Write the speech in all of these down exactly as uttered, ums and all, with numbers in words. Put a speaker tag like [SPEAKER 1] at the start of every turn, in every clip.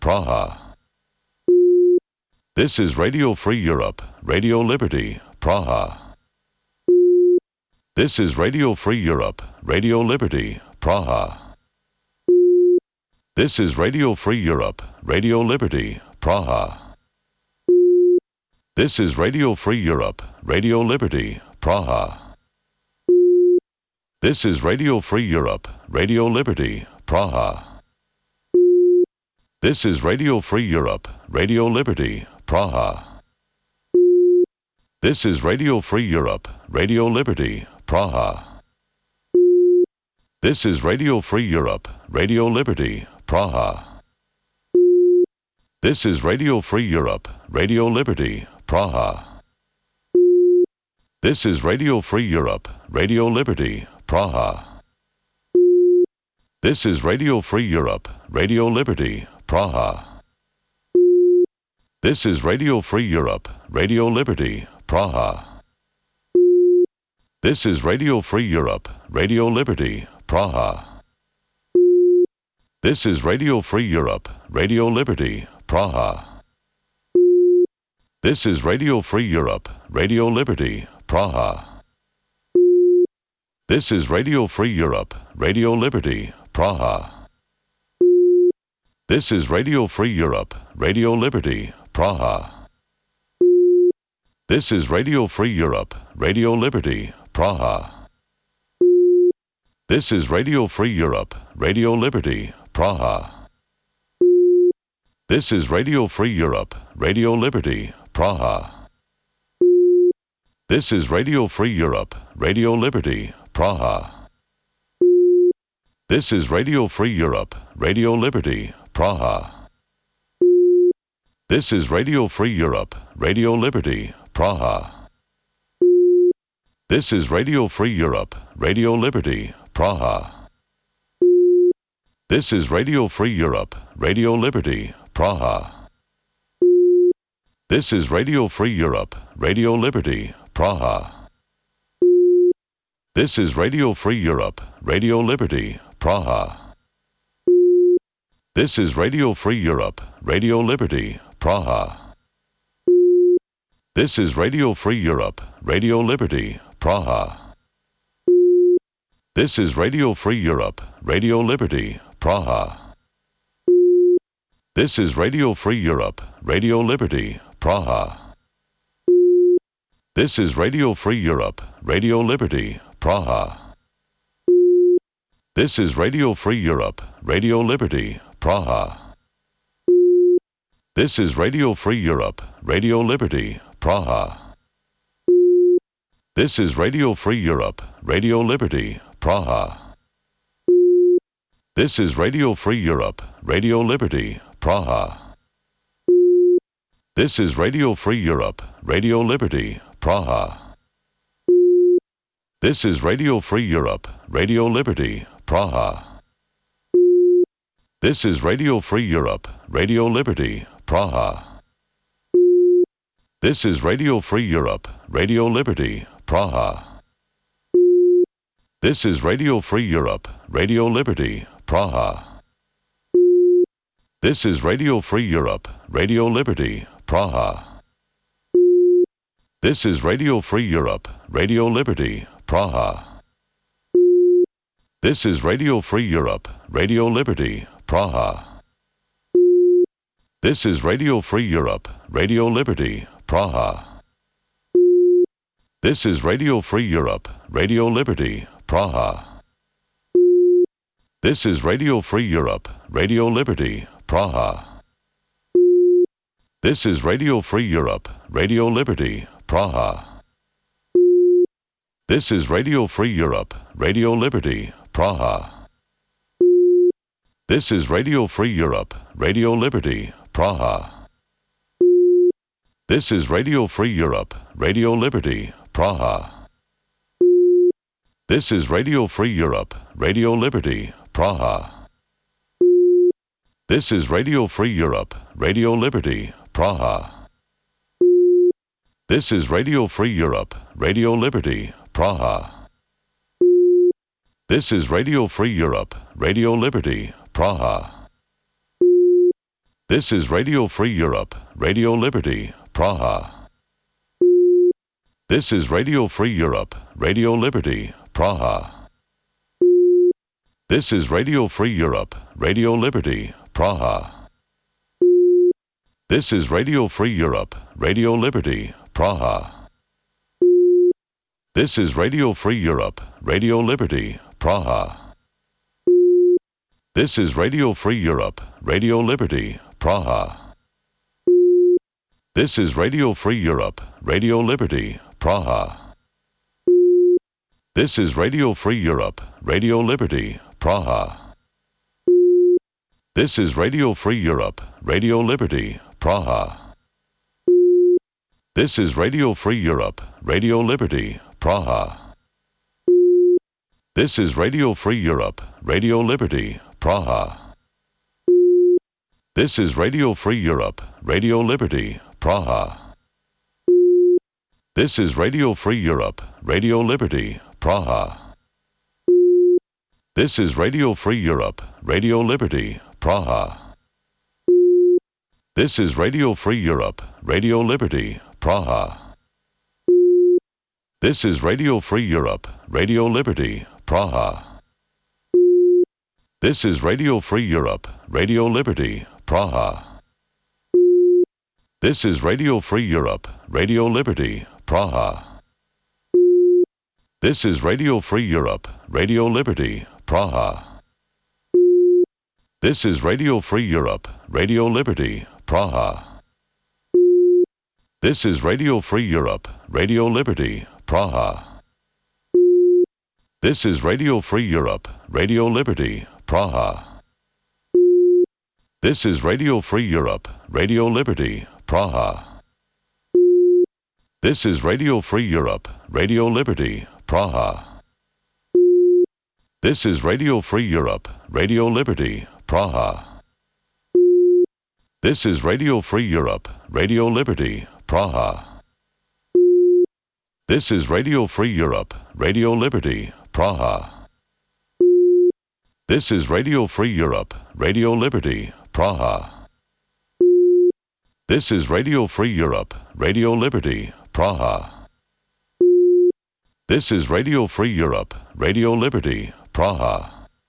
[SPEAKER 1] Praha. This is Radio Free Europe, Radio Liberty, Praha. This is Radio Free Europe, Radio Liberty, Praha. This is Radio Free Europe, Radio Liberty, Praha. This is Radio Free Europe, Radio Liberty, Praha. This is Radio Free Europe, Radio Liberty, Praha. This is Radio Free Europe, Radio Liberty, Praha. This is Radio Free Europe, Radio Liberty, Praha. This is Radio Free Europe, Radio Liberty, Praha. This is Radio Free Europe, Radio Liberty, Praha. This is Radio Free Europe, Radio Liberty, Praha. This is Radio Free Europe, Radio Liberty, Praha. This is Radio Free Europe, Radio Liberty, Praha. This is Radio Free Europe, Radio Liberty, Praha. This is Radio Free Europe, Radio Liberty, Praha. This is Radio Free Europe, Radio Liberty, Praha. This is Radio Free Europe, Radio Liberty, Praha. This is Radio Free Europe, Radio Liberty, Praha. This is Radio Free Europe, Radio Liberty, Praha. This is Radio Free Europe, Radio Liberty, Praha. This is Radio Free Europe, Radio Liberty, Praha. This is Radio Free Europe, Radio Liberty, Praha. This is Radio Free Europe, Radio Liberty, Praha. This is Radio Free Europe, Radio Liberty, Praha. This is Radio Free Europe, Radio Liberty, Praha. This is Radio Free Europe, Radio Liberty, Praha. This is Radio Free Europe, Radio Liberty, Praha. This is Radio Free Europe, Radio Liberty, Praha. This is Radio Free Europe, Radio Liberty, Praha. This is Radio Free Europe, Radio Liberty, Praha. This is Radio Free Europe, Radio Liberty, Praha. This is Radio Free Europe, Radio Liberty, Praha. This is Radio Free Europe, Radio Liberty, Praha. This is Radio Free Europe, Radio Liberty, Praha. This is Radio Free Europe, Radio Liberty, Praha. This is Radio Free Europe, Radio Liberty, Praha. This is Radio Free Europe, Radio Liberty, Praha. This is Radio Free Europe, Radio Liberty, Praha. This is Radio Free Europe, Radio Liberty, Praha. This is Radio Free Europe, Radio Liberty, Praha. This is Radio Free Europe, Radio Liberty, Praha. This is Radio Free Europe, Radio Liberty, Praha. This is Radio Free Europe, Radio Liberty, Praha. This is Radio Free Europe, Radio Liberty, Praha. This is Radio Free Europe, Radio Liberty, Praha. This is Radio Free Europe, Radio Liberty, Praha. This is Radio Free Europe, Radio Liberty, Praha. This is Radio Free Europe, Radio Liberty, Praha. This is Radio Free Europe, Radio Liberty, Praha. This is Radio Free Europe, Radio Liberty, Praha. This is Radio Free Europe, Radio Liberty, Praha. This is Radio Free Europe, Radio Liberty, Praha. This is Radio Free Europe, Radio Liberty, Praha. This is Radio Free Europe, Radio Liberty, Praha. This is Radio Free Europe, Radio Liberty, Praha. This is Radio Free Europe, Radio Liberty, Praha. This is Radio Free Europe, Radio Liberty, Praha. This is Radio Free Europe, Radio Liberty, Praha. This is Radio Free Europe, Radio Liberty, Praha. This is Radio Free Europe, Radio Liberty, Praha. This is Radio Free Europe, Radio Liberty, Praha. This is Radio Free Europe, Radio Liberty, Praha. This is Radio Free Europe, Radio Liberty, Praha. This is Radio Free Europe, Radio Liberty, Praha. This is Radio Free Europe, Radio Liberty, Praha. This is Radio Free Europe, Radio Liberty, Praha. This is Radio Free Europe, Radio Liberty, Praha. This is Radio Free Europe, Radio Liberty, Praha. This is Radio Free Europe, Radio Liberty, Praha. This is Radio Free Europe, Radio Liberty, Praha. This is Radio Free Europe, Radio Liberty, Praha. This is Radio Free Europe, Radio Liberty, Praha. This is Radio Free Europe, Radio Liberty, Praha. This is Radio Free Europe, Radio Liberty, Praha. This is Radio Free Europe, Radio Liberty, Praha. This is Radio Free Europe, Radio Liberty, Praha. This is Radio Free Europe, Radio Liberty, Praha. This is Radio Free Europe, Radio Liberty, Praha. This is Radio Free Europe, Radio Liberty, Praha. This is Radio Free Europe, Radio Liberty, Praha. This is Radio Free Europe, Radio Liberty, Praha. This is Radio Free Europe, Radio Liberty, Praha. This is Radio Free Europe, Radio Liberty, Praha. This is Radio Free Europe, Radio Liberty, Praha. This is Radio Free Europe, Radio Liberty, Praha. This is Radio Free Europe, Radio Liberty, Praha.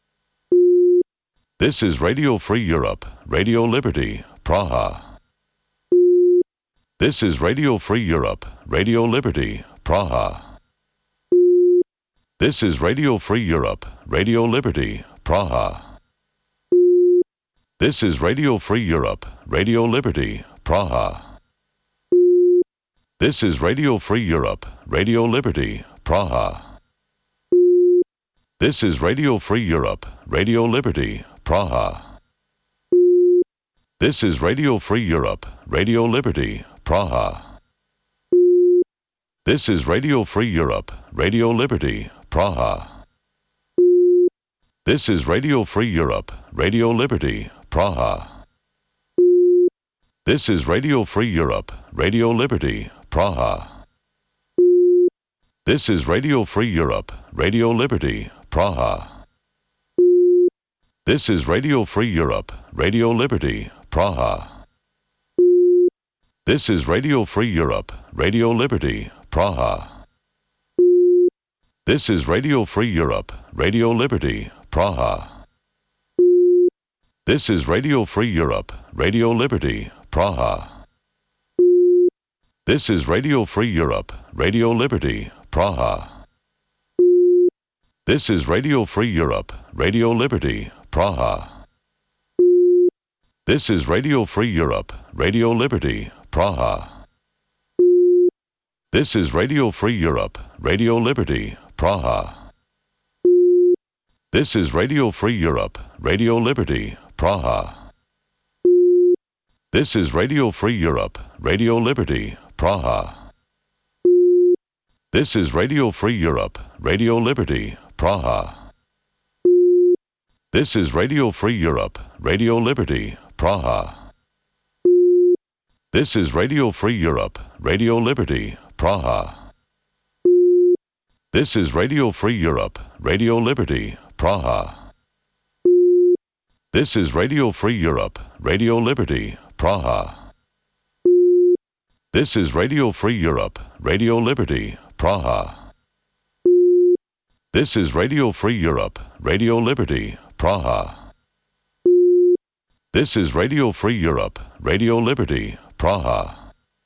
[SPEAKER 1] This is Radio Free Europe, Radio Liberty, Praha. This is Radio Free Europe, Radio Liberty, Praha. This is Radio Free Europe, Radio Liberty, Praha. This is Radio Free Europe, Radio Liberty, Praha. This is Radio Free Europe, Radio Liberty, Praha. This is Radio Free Europe, Radio Liberty, Praha. This is Radio Free Europe, Radio Liberty, Praha. This is Radio Free Europe, Radio Liberty, Praha. This is Radio Free Europe, Radio Liberty, Praha. This is Radio Free Europe, Radio Liberty, Praha. This is Radio Free Europe, Radio Liberty, Praha. This is Radio Free Europe, Radio Liberty, Praha. This is Radio Free Europe, Radio Liberty, Praha. This is Radio Free Europe, Radio Liberty, Praha. This is Radio Free Europe, Radio Liberty, Praha. This is Radio Free Europe, Radio Liberty, Praha. This is Radio Free Europe, Radio Liberty, Praha. This is Radio Free Europe, Radio Liberty, Praha. This is Radio Free Europe, Radio Liberty, Praha. This is Radio Free Europe, Radio Liberty, Praha. This is Radio Free Europe, Radio Liberty, Praha. This is Radio Free Europe, Radio Liberty, Praha. This is Radio Free Europe, Radio Liberty, Praha. This is Radio Free Europe, Radio Liberty, Praha. This is Radio Free Europe, Radio Liberty, Praha. This is Radio Free Europe, Radio Liberty, Praha. This is Radio Free Europe, Radio Liberty, Praha. This is Radio Free Europe, Radio Liberty, Praha. This is Radio Free Europe, Radio Liberty, Praha.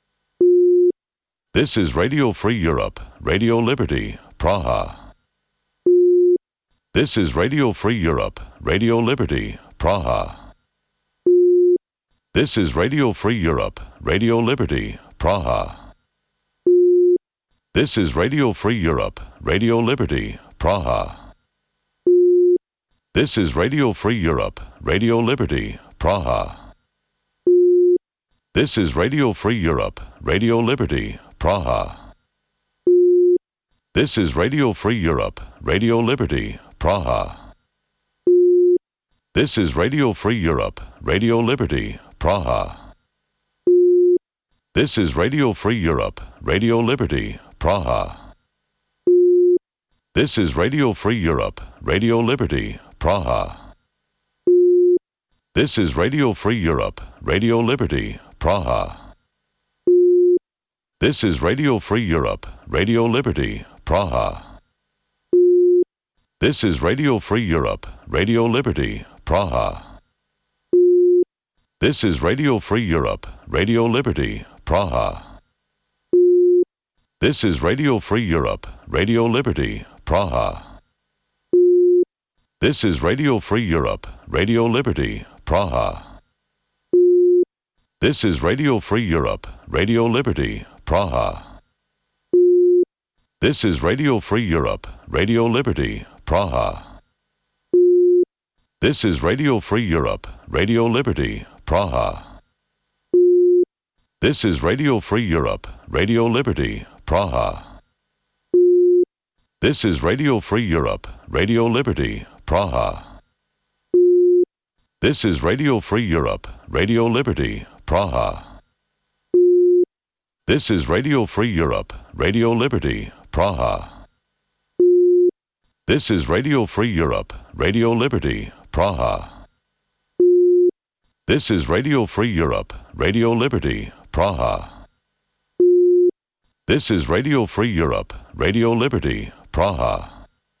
[SPEAKER 1] This is Radio Free Europe, Radio Liberty, Praha. This is Radio Free Europe, Radio Liberty, Praha. This is Radio Free Europe, Radio Liberty, Praha. This is Radio Free Europe, Radio Liberty, Praha. This is Radio Free Europe, Radio Liberty, Praha. This is Radio Free Europe, Radio Liberty, Praha. This is Radio Free Europe, Radio Liberty, Praha. This is Radio Free Europe, Radio Liberty, Praha. This is Radio Free Europe, Radio Liberty, Praha. This is Radio Free Europe, Radio Liberty, Praha. This is Radio Free Europe, Radio Liberty, Praha. This is Radio Free Europe, Radio Liberty, Praha. This is Radio Free Europe, Radio Liberty, Praha. This is Radio Free Europe, Radio Liberty, Praha. This is Radio Free Europe, Radio Liberty, Praha. This is Radio Free Europe, Radio Liberty, Praha. This is Radio Free Europe, Radio Liberty, Praha. This is Radio Free Europe, Radio Liberty, Praha. This is Radio Free Europe, Radio Liberty, Praha. This is Radio Free Europe, Radio Liberty, Praha. This is Radio Free Europe, Radio Liberty, Praha. This is Radio Free Europe, Radio Liberty, Praha. This is Radio Free Europe, Radio Liberty, Praha. This is Radio Free Europe, Radio Liberty, Praha. This is Radio Free Europe, Radio Liberty, Praha. This is Radio Free Europe, Radio Liberty, Praha.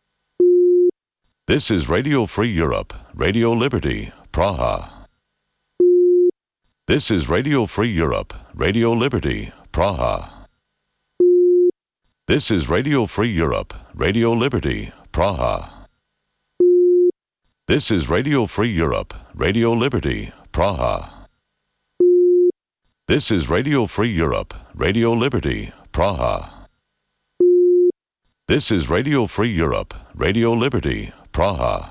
[SPEAKER 1] This is Radio Free Europe, Radio Liberty, Praha. This is Radio Free Europe, Radio Liberty, Praha. This is Radio Free Europe, Radio Liberty, Praha. This is Radio Free Europe, Radio Liberty, Praha. This is Radio Free Europe, Radio Liberty, Praha. This is Radio Free Europe, Radio Liberty, Praha.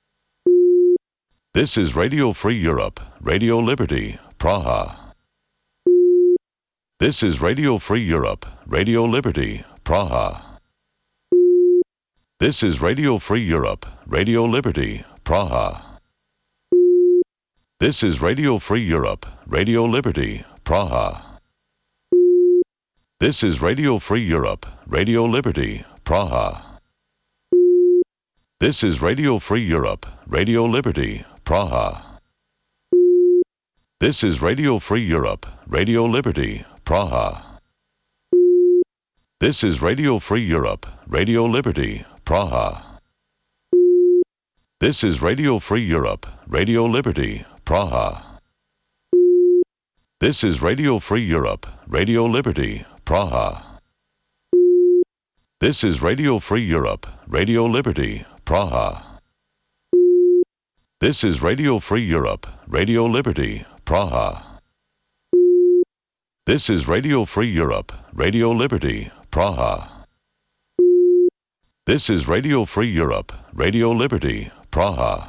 [SPEAKER 1] This is Radio Free Europe, Radio Liberty, Praha. This is Radio Free Europe, Radio Liberty, Praha. This is Radio Free Europe, Radio Liberty, Praha. This is Radio Free Europe, Radio Liberty, Praha. This is Radio Free Europe, Radio Liberty, Praha. This is Radio Free Europe, Radio Liberty, Praha. This is Radio Free Europe, Radio Liberty, Praha. This is Radio Free Europe, Radio Liberty, Praha. This is Radio Free Europe, Radio Liberty, Praha. This is Radio Free Europe, Radio Liberty, Praha. This is Radio Free Europe, Radio Liberty, Praha. This is Radio Free Europe, Radio Liberty, Praha. This is Radio Free Europe, Radio Liberty, Praha. This is Radio Free Europe, Radio Liberty, Praha.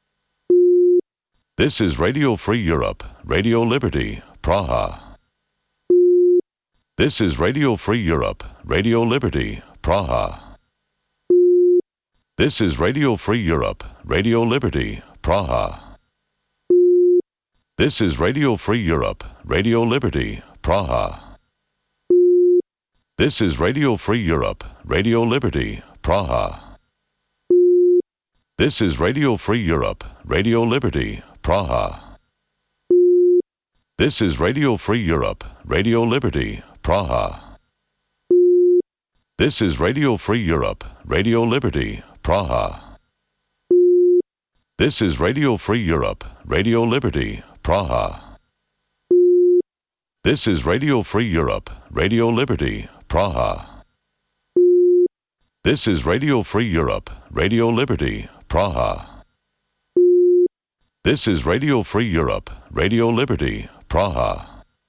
[SPEAKER 1] This is Radio Free Europe, Radio Liberty, Praha. This is Radio Free Europe, Radio Liberty, Praha. This is Radio Free Europe, Radio Liberty, Praha. This is Radio Free Europe, Radio Liberty, Praha. This is Radio Free Europe, Radio Liberty, Praha. This is Radio Free Europe, Radio Liberty, Praha. This is Radio Free Europe, Radio Liberty, Praha. This is Radio Free Europe, Radio Liberty, Praha. This is Radio Free Europe, Radio Liberty, Praha. This is Radio Free Europe, Radio Liberty, Praha. This is Radio Free Europe, Radio Liberty, Praha. This is Radio Free Europe, Radio Liberty, Praha.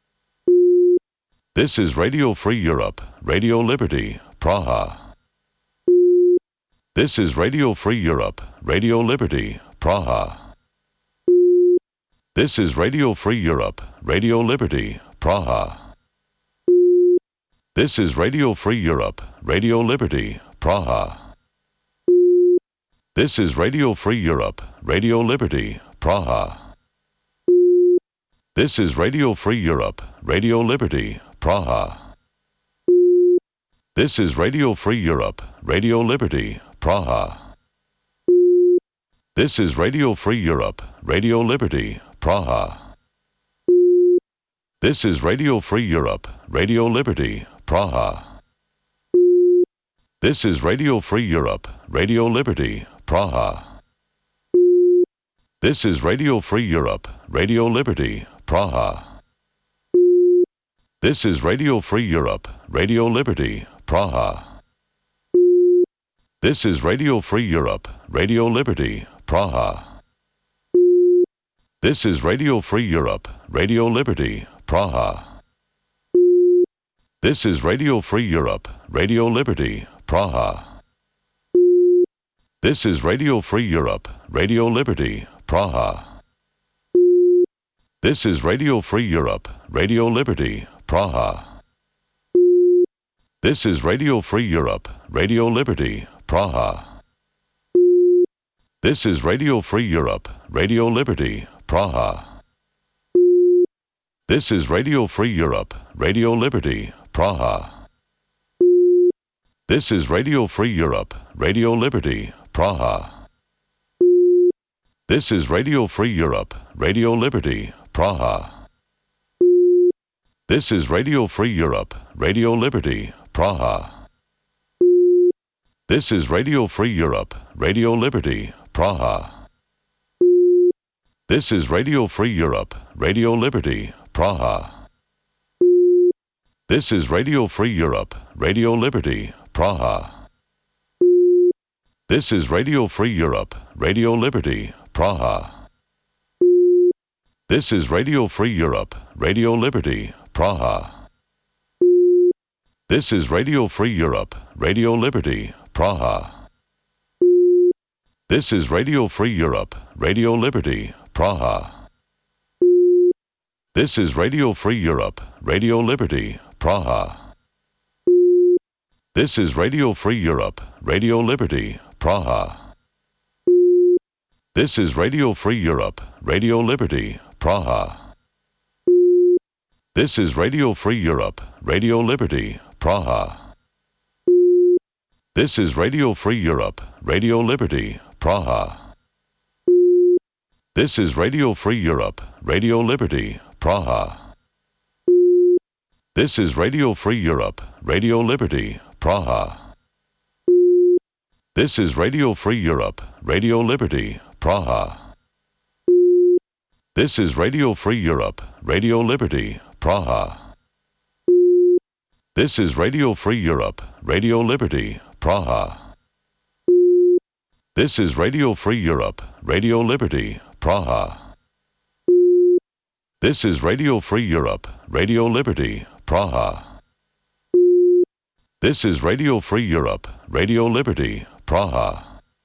[SPEAKER 1] This is Radio Free Europe, Radio Liberty, Praha. This is Radio Free Europe, Radio Liberty, Praha. This is Radio Free Europe, Radio Liberty, Praha. This is Radio Free Europe, Radio Liberty, Praha. This is Radio Free Europe, Radio Liberty, Praha. This is Radio Free Europe, Radio Liberty, Praha. This is Radio Free Europe, Radio Liberty, Praha. This is Radio Free Europe, Radio Liberty, Praha. This is Radio Free Europe, Radio Liberty, Praha. This is Radio Free Europe, Radio Liberty, Praha. This is Radio Free Europe, Radio Liberty, Praha. This is Radio Free Europe, Radio Liberty, Praha. This is Radio Free Europe, Radio Liberty, Praha. This is Radio Free Europe, Radio Liberty, Praha. This is Radio Free Europe, Radio Liberty, Praha. This is Radio Free Europe, Radio Liberty, Praha. This is Radio Free Europe, Radio Liberty, Praha. This is Radio Free Europe, Radio Liberty, Praha. This is Radio Free Europe, Radio Liberty, Praha. This is Radio Free Europe, Radio Liberty, Praha. This is Radio Free Europe, Radio Liberty, Praha. This is Radio Free Europe, Radio Liberty, Praha. This is Radio Free Europe, Radio Liberty, Praha. This is Radio Free Europe, Radio Liberty, Praha. This is Radio Free Europe, Radio Liberty, Praha. This is Radio Free Europe, Radio Liberty, Praha. This is Radio Free Europe, Radio Liberty, Praha. This is Radio Free Europe, Radio Liberty, Praha. This is Radio Free Europe, Radio Liberty, Praha. This is Radio Free Europe, Radio Liberty, Praha. This is Radio Free Europe, Radio Liberty, Praha. This is Radio Free Europe, Radio Liberty, Praha. This is Radio Free Europe, Radio Liberty, Praha. This is Radio Free Europe, Radio Liberty, Praha. This is Radio Free Europe, Radio Liberty, Praha. This is Radio Free Europe, Radio Liberty, Praha. This is Radio Free Europe, Radio Liberty, Praha. This is Radio Free Europe, Radio Liberty, Praha. This is Radio Free Europe, Radio Liberty, Praha. This is Radio Free Europe, Radio Liberty, Praha. This is Radio Free Europe, Radio Liberty, Praha. This is Radio Free Europe, Radio Liberty, Praha. This is Radio Free Europe, Radio Liberty, Praha.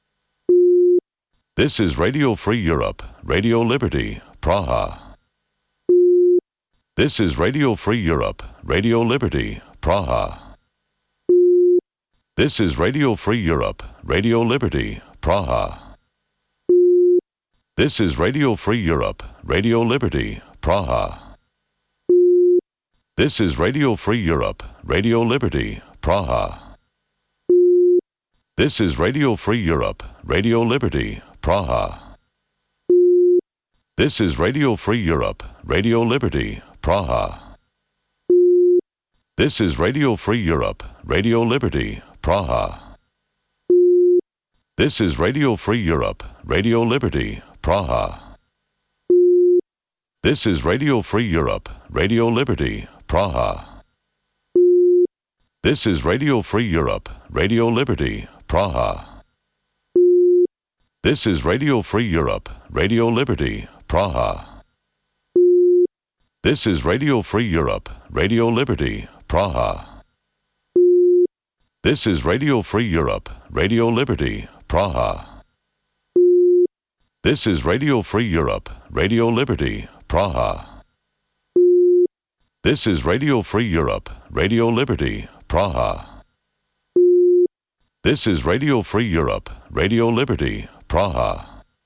[SPEAKER 1] This is Radio Free Europe, Radio Liberty, Praha. This is Radio Free Europe, Radio Liberty, Praha. This is Radio Free Europe, Radio Liberty, Praha. This is Radio Free Europe, Radio Liberty, Praha. This is Radio Free Europe, Radio Liberty, Praha. This is Radio Free Europe, Radio Liberty, Praha. This is Radio Free Europe, Radio Liberty, Praha. This is Radio Free Europe, Radio Liberty, Praha. This is Radio Free Europe, Radio Liberty, Praha. This is Radio Free Europe, Radio Liberty, Praha. This is Radio Free Europe, Radio Liberty, Praha. This is Radio Free Europe, Radio Liberty, Praha. This is Radio Free Europe, Radio Liberty, Praha. This is Radio Free Europe, Radio Liberty, Praha. This is Radio Free Europe, Radio Liberty, Praha. This is Radio Free Europe, Radio Liberty, Praha. This is Radio Free Europe, Radio Liberty, Praha.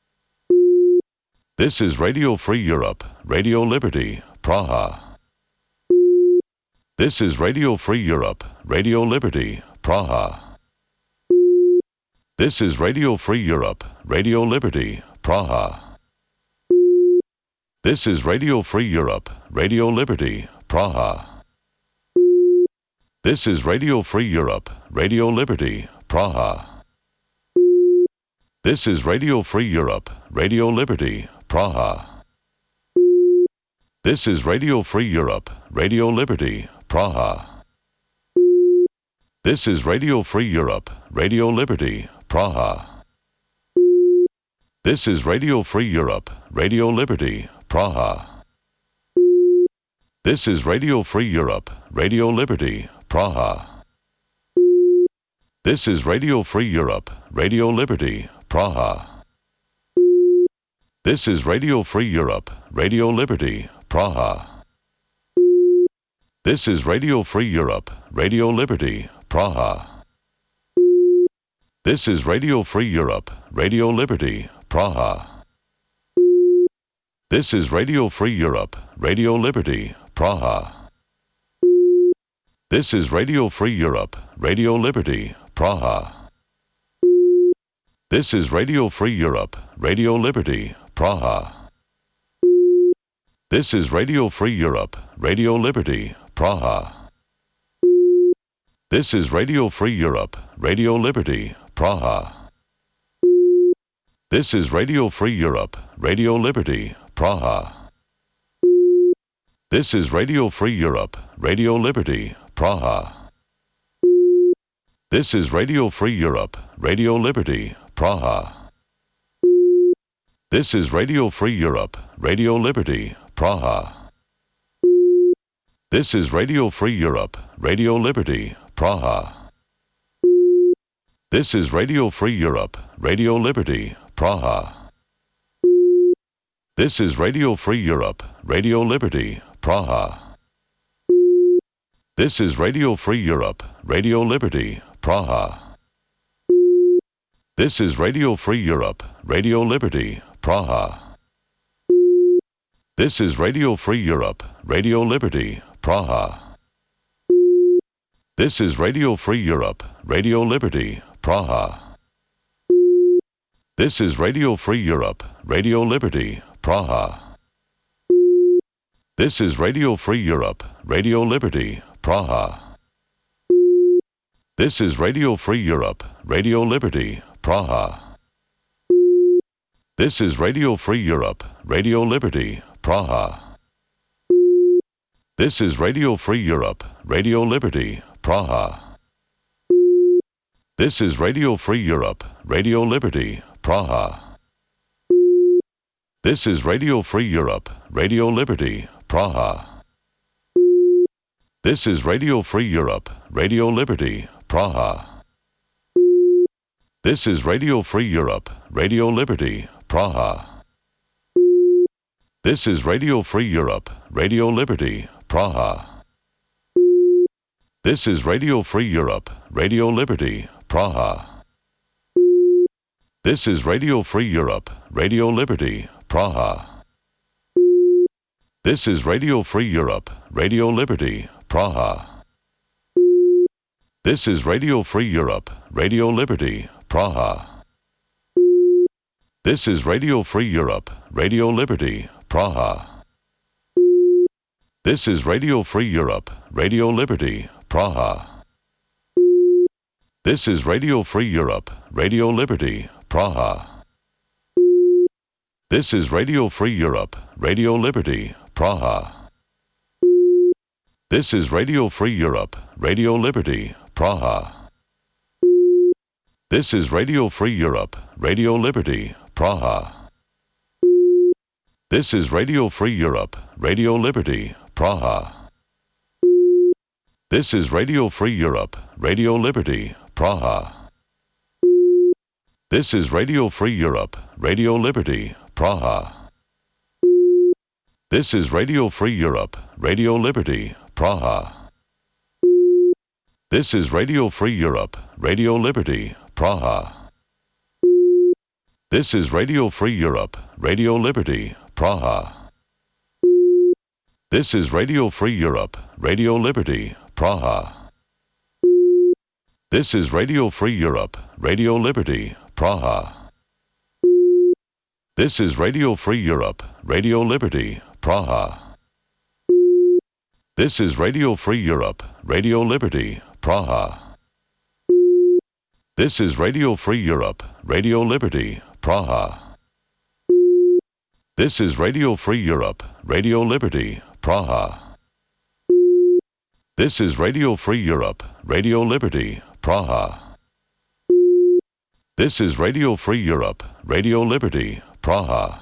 [SPEAKER 1] This is Radio Free Europe, Radio Liberty, Praha. This is Radio Free Europe, Radio Liberty, Praha. This is Radio Free Europe, Radio Liberty, Praha. This is Radio Free Europe, Radio Liberty, Praha. This is Radio Free Europe, Radio Liberty, Praha. This is Radio Free Europe, Radio Liberty, Praha. This is Radio Free Europe, Radio Liberty, Praha. This is Radio Free Europe, Radio Liberty, Praha. This is Radio Free Europe, Radio Liberty, Praha. This is Radio Free Europe, Radio Liberty, Praha. This is Radio Free Europe, Radio Liberty, Praha. This is Radio Free Europe, Radio Liberty, Praha. This is Radio Free Europe, Radio Liberty, Praha. This is Radio Free Europe, Radio Liberty, Praha. This is Radio Free Europe, Radio Liberty, Praha. This is Radio Free Europe, Radio Liberty, Praha. This is Radio Free Europe, Radio Liberty, Praha. This is Radio Free Europe, Radio Liberty, Praha. This is Radio Free Europe, Radio Liberty, Praha. This is Radio Free Europe, Radio Liberty, Praha. This is Radio Free Europe, Radio Liberty, Praha. This is Radio Free Europe, Radio Liberty, Praha. This is Radio Free Europe, Radio Liberty, Praha. This is Radio Free Europe, Radio Liberty, Praha. This is Radio Free Europe, Radio Liberty, Praha. This is Radio Free Europe, Radio Liberty, Praha. This is Radio Free Europe, Radio Liberty, Praha. This is Radio Free Europe, Radio Liberty, Praha. This is Radio Free Europe, Radio Liberty, Praha. This is Radio Free Europe, Radio Liberty, Praha. This is Radio Free Europe, Radio Liberty, Praha. This is Radio Free Europe, Radio Liberty, Praha. This is Radio Free Europe, Radio Liberty, Praha. This is Radio Free Europe, Radio Liberty, Praha. This is Radio Free Europe, Radio Liberty, Praha. This is Radio Free Europe, Radio Liberty, Praha. This is Radio Free Europe, Radio Liberty, Praha. This is Radio Free Europe, Radio Liberty, Praha. This is Radio Free Europe, Radio Liberty, Praha. This is Radio Free Europe, Radio Liberty, Praha. This is Radio Free Europe, Radio Liberty, Praha. This is Radio Free Europe, Radio Liberty, Praha. This is Radio Free Europe, Radio Liberty, Praha. This is Radio Free Europe, Radio Liberty, Praha. This is Radio Free Europe, Radio Liberty, Praha. This is Radio Free Europe, Radio Liberty, Praha. This is Radio Free Europe, Radio Liberty, Praha. This is Radio Free Europe, Radio Liberty, Praha. This is Radio Free Europe, Radio Liberty, Praha. This is Radio Free Europe, Radio Liberty, Praha. This is Radio Free Europe, Radio Liberty, Praha. This is Radio Free Europe, Radio Liberty, Praha. This is Radio Free Europe, Radio Liberty, Praha. This is Radio Free Europe, Radio Liberty, Praha. This is Radio Free Europe, Radio Liberty, Praha. This is Radio Free Europe, Radio Liberty, Praha. This is Radio Free Europe, Radio Liberty, Praha. This is Radio Free Europe, Radio Liberty, Praha. This is Radio Free Europe, Radio Liberty, Praha. This is Radio Free Europe, Radio Liberty, Praha. This is Radio Free Europe, Radio Liberty, Praha. This is Radio Free Europe, Radio Liberty, Praha. This is Radio Free Europe, Radio Liberty, Praha. This is Radio Free Europe, Radio Liberty, Praha.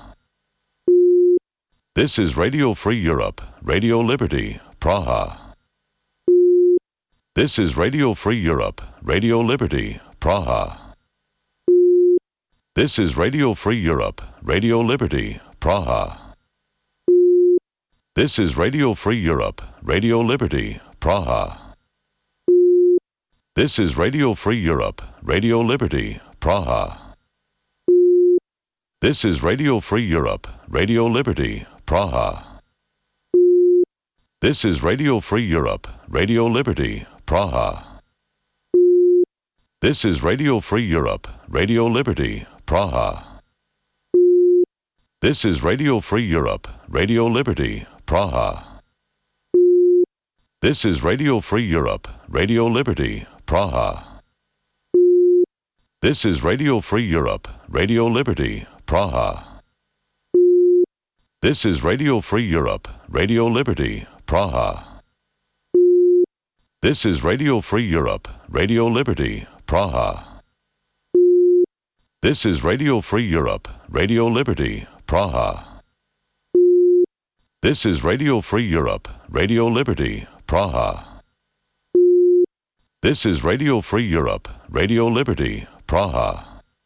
[SPEAKER 1] This is Radio Free Europe, Radio Liberty, Praha. This is Radio Free Europe, Radio Liberty, Praha. This is Radio Free Europe, Radio Liberty, Praha. This is Radio Free Europe, Radio Liberty, Praha. This is Radio Free Europe, Radio Liberty, Praha. This is Radio Free Europe, Radio Liberty, Praha. This is Radio Free Europe, Radio Liberty, Praha. This is Radio Free Europe, Radio Liberty, Praha. This is Radio Free Europe, Radio Liberty, Praha. This is Radio Free Europe, Radio Liberty, Praha. This is Radio Free Europe, Radio Liberty, Praha. This is Radio Free Europe, Radio Liberty, Praha. This is Radio Free Europe, Radio Liberty, Praha. This is Radio Free Europe, Radio Liberty, Praha. This is Radio Free Europe, Radio Liberty, Praha. This is Radio Free Europe, Radio Liberty, Praha.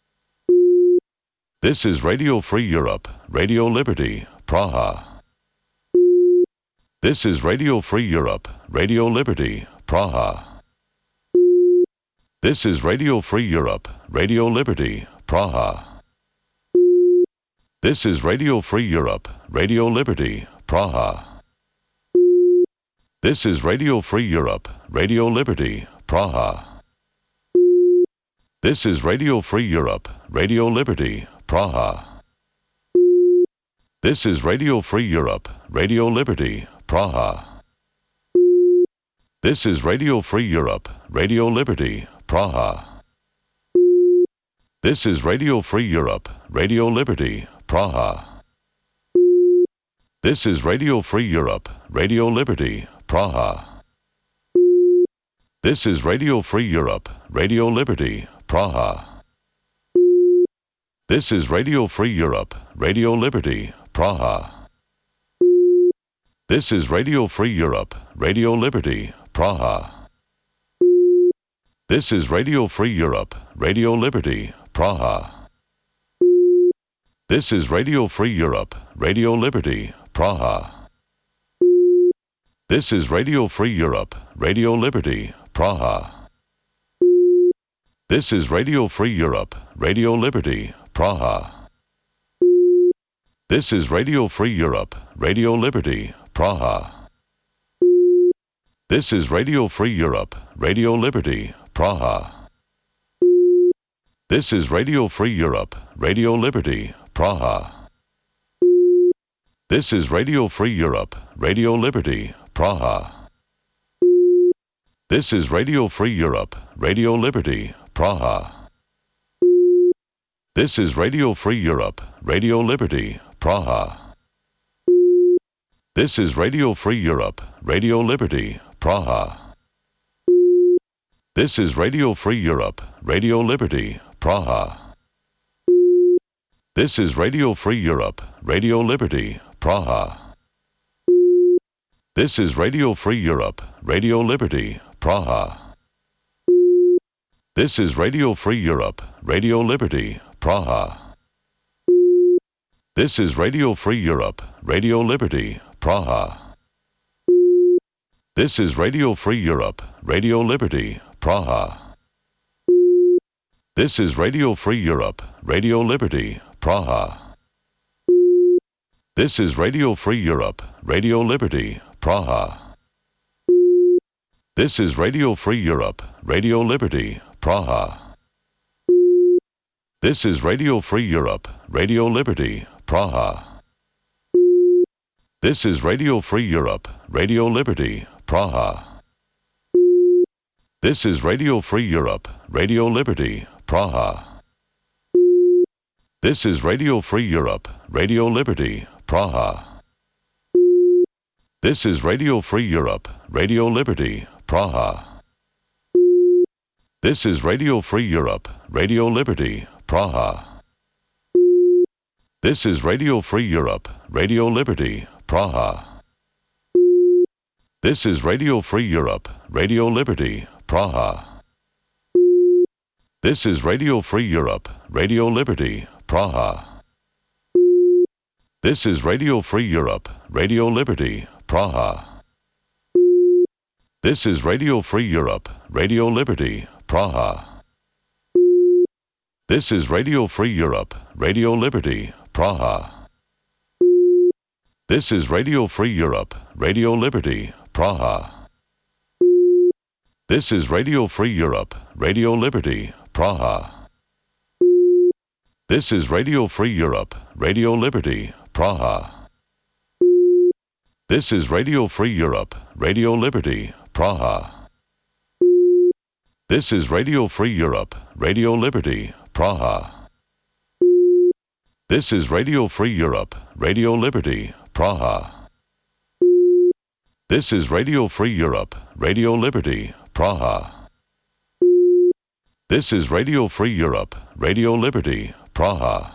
[SPEAKER 1] This is Radio Free Europe, Radio Liberty, Praha. This is Radio Free Europe, Radio Liberty, Praha. This is Radio Free Europe, Radio Liberty, Praha. This is Radio Free Europe, Radio Liberty, Praha. This is Radio Free Europe, Radio Liberty, Praha. This is Radio Free Europe, Radio Liberty, Praha. This is Radio Free Europe, Radio Liberty, Praha. This is Radio Free Europe, Radio Liberty, Praha. This is Radio Free Europe, Radio Liberty, Praha. This is Radio Free Europe, Radio Liberty, Praha. This is Radio Free Europe, Radio Liberty, Praha. This is Radio Free Europe, Radio Liberty, Praha. This is Radio Free Europe, Radio Liberty, Praha. This is Radio Free Europe, Radio Liberty, Praha. This is Radio Free Europe, Radio Liberty, Praha. This is Radio Free Europe, Radio Liberty, Praha. This is Radio Free Europe, Radio Liberty, Praha. This is Radio Free Europe, Radio Liberty, Praha. This is Radio Free Europe, Radio Liberty, Praha. This is Radio Free Europe, Radio Liberty, Praha. This is Radio Free Europe, Radio Liberty, Praha. This is Radio Free Europe, Radio Liberty, Praha. This is Radio Free Europe, Radio Liberty, Praha. This is Radio Free Europe, Radio Liberty, Praha. This is Radio Free Europe, Radio Liberty, Praha. This is Radio Free Europe, Radio Liberty, Praha. This is Radio Free Europe, Radio Liberty, Praha. This is Radio Free Europe, Radio Liberty, Praha. This is Radio Free Europe, Radio Liberty, Praha. This is Radio Free Europe, Radio Liberty, Praha. This is Radio Free Europe, Radio Liberty, Praha. This is Radio Free Europe, Radio Liberty, Praha. This is Radio Free Europe, Radio Liberty, Praha. This is Radio Free Europe, Radio Liberty, Praha. This is Radio Free Europe, Radio Liberty, Praha. This is Radio Free Europe, Radio Liberty, Praha. This is Radio Free Europe, Radio Liberty, Praha. This is Radio Free Europe, Radio Liberty, Praha. This is Radio Free Europe, Radio Liberty, Praha. This is Radio Free Europe, Radio Liberty, Praha. This is Radio Free Europe, Radio Liberty, Praha. This is Radio Free Europe, Radio Liberty, Praha. This is Radio Free Europe, Radio Liberty, Praha. This is Radio Free Europe, Radio Liberty, Praha. This is Radio Free Europe, Radio Liberty, Praha. This is Radio Free Europe, Radio Liberty, Praha. This is Radio Free Europe, Radio Liberty, Praha. This is Radio Free Europe, Radio Liberty, Praha. This is Radio Free Europe, Radio Liberty, Praha. This is Radio Free Europe, Radio Liberty, Praha. This is Radio Free Europe, Radio Liberty, Praha. This is Radio Free Europe, Radio Liberty, Praha. This is Radio Free Europe, Radio Liberty, Praha.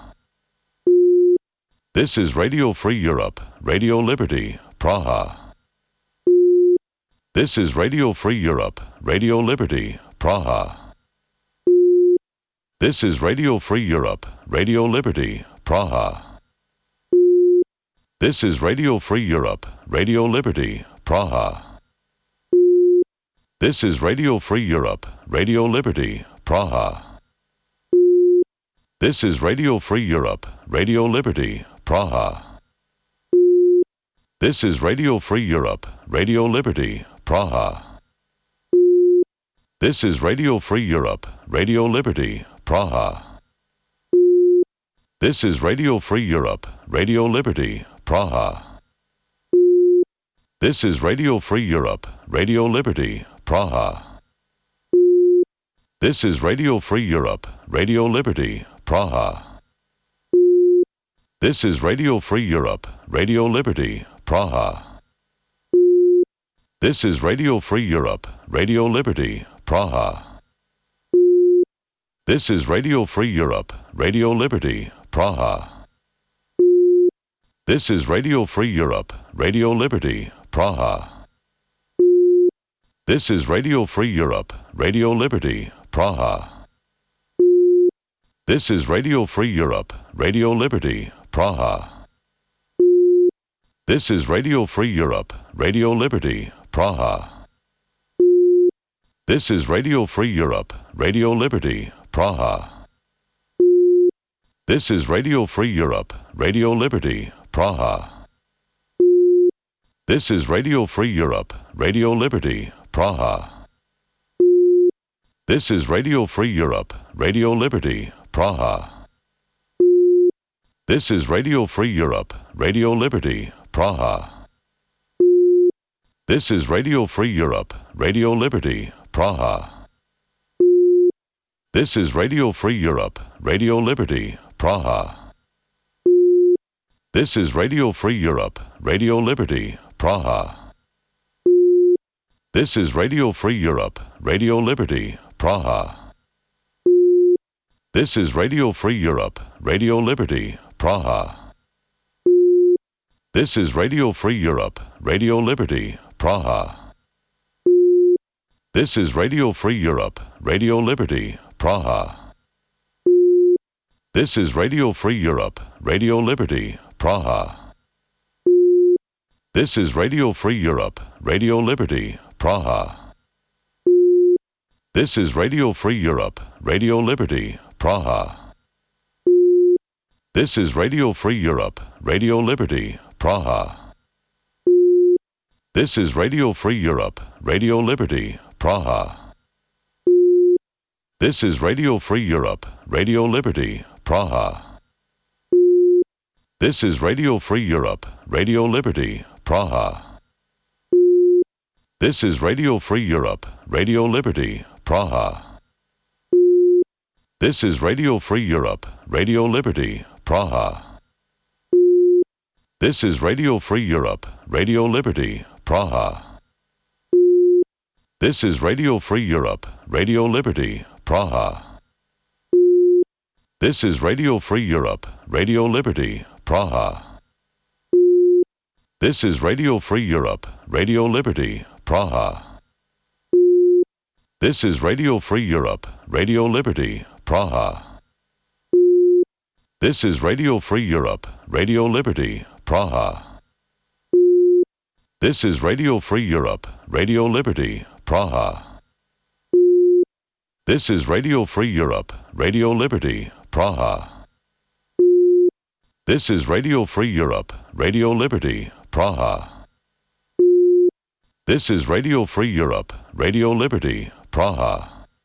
[SPEAKER 1] This is Radio Free Europe, Radio Liberty, Praha. This is Radio Free Europe, Radio Liberty, Praha. This is Radio Free Europe, Radio Liberty, Praha. This is Radio Free Europe, Radio Liberty, Praha. This is Radio Free Europe, Radio Liberty, Praha. This is Radio Free Europe, Radio Liberty, Praha. This is Radio Free Europe, Radio Liberty, Praha. This is Radio Free Europe, Radio Liberty, Praha. This is Radio Free Europe, Radio Liberty, Praha. This is Radio Free Europe, Radio Liberty, Praha. This is Radio Free Europe, Radio Liberty, Praha. This is Radio Free Europe, Radio Liberty, Praha. This is Radio Free Europe, Radio Liberty, Praha. This is Radio Free Europe, Radio Liberty, Praha. This is Radio Free Europe, Radio Liberty, Praha. This is Radio Free Europe, Radio Liberty, Praha. This is Radio Free Europe, Radio Liberty, Praha. This is Radio Free Europe, Radio Liberty, Praha. This is Radio Free Europe, Radio Liberty, Praha. This is Radio Free Europe, Radio Liberty, Praha. This is Radio Free Europe, Radio Liberty, Praha. This is Radio Free Europe, Radio Liberty, Praha. This is Radio Free Europe, Radio Liberty, Praha. This is Radio Free Europe, Radio Liberty, Praha. This is Radio Free Europe, Radio Liberty, Praha. This is Radio Free Europe, Radio Liberty, Praha. This is Radio Free Europe, Radio Liberty, Praha. This is Radio Free Europe, Radio Liberty, Praha. This is Radio Free Europe, Radio Liberty, Praha. This is Radio Free Europe, Radio Liberty, Praha. This is Radio Free Europe, Radio Liberty, Praha. This is Radio Free Europe, Radio Liberty, Praha. This is Radio Free Europe, Radio Liberty, Praha. This is Radio Free Europe, Radio Liberty, Praha. This is Radio Free Europe, Radio Liberty, Praha. This is Radio Free Europe, Radio Liberty, Praha. This is Radio Free Europe, Radio Liberty, Praha. This is Radio Free Europe, Radio Liberty, Praha. This is Radio Free Europe, Radio Liberty, Praha. This is Radio Free Europe, Radio Liberty, Praha. This is Radio Free Europe, Radio Liberty, Praha. This is Radio Free Europe, Radio Liberty, Praha. This is Radio Free Europe, Radio Liberty, Praha. This is Radio Free Europe, Radio Liberty, Praha. This is Radio Free Europe, Radio Liberty, Praha. This is Radio Free Europe, Radio Liberty, Praha. This is Radio Free Europe, Radio Liberty, Praha. This is Radio Free Europe, Radio Liberty, Praha. This is Radio Free Europe, Radio Liberty, Praha.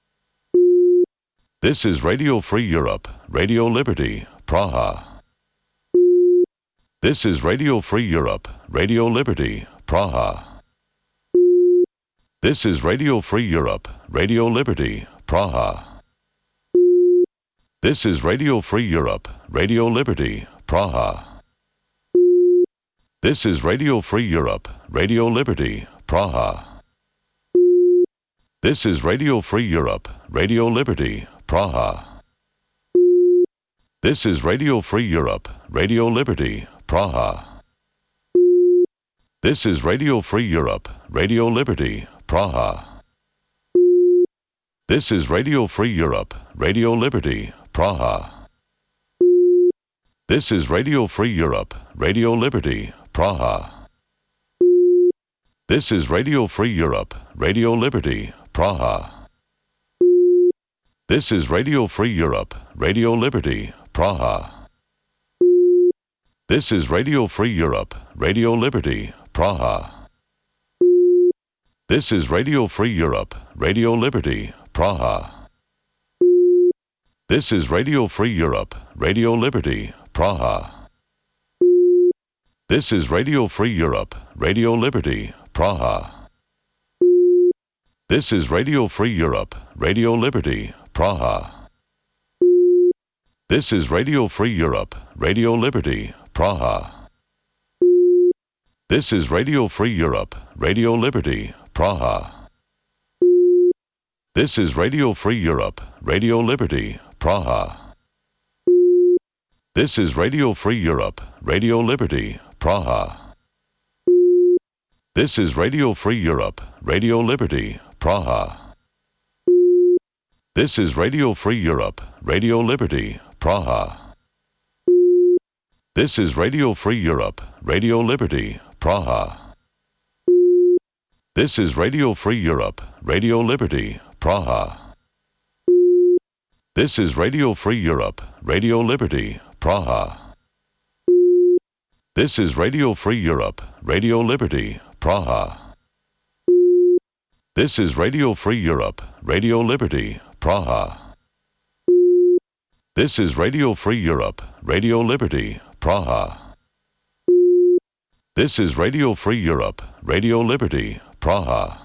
[SPEAKER 1] This is Radio Free Europe, Radio Liberty, Praha. This is Radio Free Europe, Radio Liberty, Praha. This is Radio Free Europe, Radio Liberty, Praha. This is Radio Free Europe, Radio Liberty, Praha. This is Radio Free Europe, Radio Liberty, Praha. This is Radio Free Europe, Radio Liberty, Praha. This is Radio Free Europe, Radio Liberty, Praha. This is Radio Free Europe, Radio Liberty, Praha. This is Radio Free Europe, Radio Liberty, Praha. This is Radio Free Europe, Radio Liberty, Praha. This is Radio Free Europe, Radio Liberty, Praha. This is Radio Free Europe, Radio Liberty, Praha. This is Radio Free Europe, Radio Liberty, Praha. This is Radio Free Europe, Radio Liberty, Praha. This is Radio Free Europe, Radio Liberty, Praha. This is Radio Free Europe, Radio Liberty, Praha. This is Radio Free Europe, Radio Liberty, Praha. This is Radio Free Europe, Radio Liberty, Praha. This is Radio Free Europe, Radio Liberty, Praha. This is Radio Free Europe, Radio Liberty, Praha. This is Radio Free Europe, Radio Liberty, Praha. This is Radio Free Europe, Radio Liberty, Praha. This is Radio Free Europe, Radio Liberty, Praha. This is Radio Free Europe, Radio Liberty, Praha. This is Radio Free Europe, Radio Liberty, Praha. This is Radio Free Europe, Radio Liberty, Praha. This is Radio Free Europe, Radio Liberty, Praha. This is Radio Free Europe, Radio Liberty, Praha. This is Radio Free Europe, Radio Liberty, Praha. This is Radio Free Europe, Radio Liberty, Praha.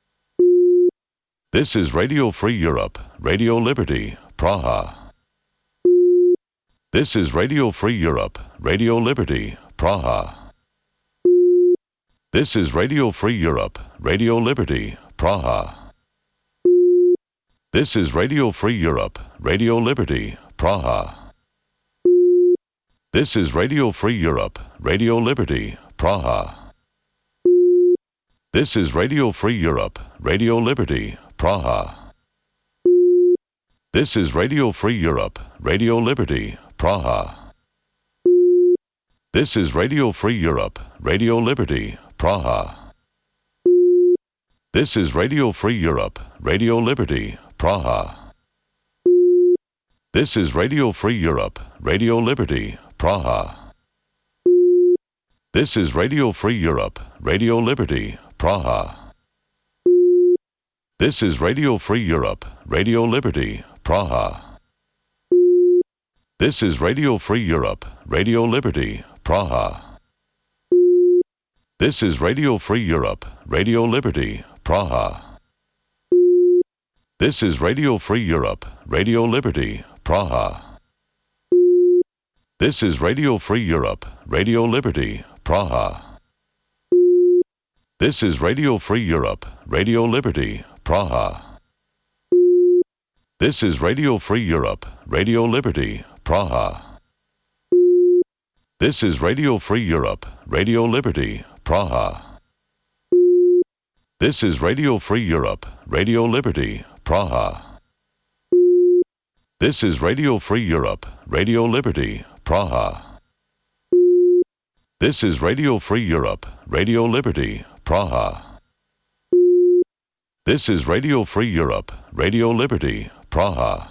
[SPEAKER 1] This is Radio Free Europe, Radio Liberty, Praha. This is Radio Free Europe, Radio Liberty, Praha. This is Radio Free Europe, Radio Liberty, Praha. This is Radio Free Europe, Radio Liberty, Praha. This is Radio Free Europe, Radio Liberty, Praha. This is Radio Free Europe, Radio Liberty, Praha. This is Radio Free Europe, Radio Liberty, Praha. This is Radio Free Europe, Radio Liberty, Praha. This is Radio Free Europe, Radio Liberty, Praha. This is Radio Free Europe, Radio Liberty, Praha. This is Radio Free Europe, Radio Liberty, Praha. This is Radio Free Europe, Radio Liberty, Praha. This is Radio Free Europe, Radio Liberty, Praha. This is Radio Free Europe, Radio Liberty, Praha. This is Radio Free Europe, Radio Liberty, Praha. This is Radio Free Europe, Radio Liberty, Praha. This is Radio Free Europe, Radio Liberty, Praha. This is Radio Free Europe, Radio Liberty, Praha. This is Radio Free Europe, Radio Liberty, Praha. This is Radio Free Europe, Radio Liberty, Praha. This is Radio Free Europe, Radio Liberty, Praha. This is Radio Free Europe, Radio Liberty, Praha. This is Radio Free Europe, Radio Liberty, Praha.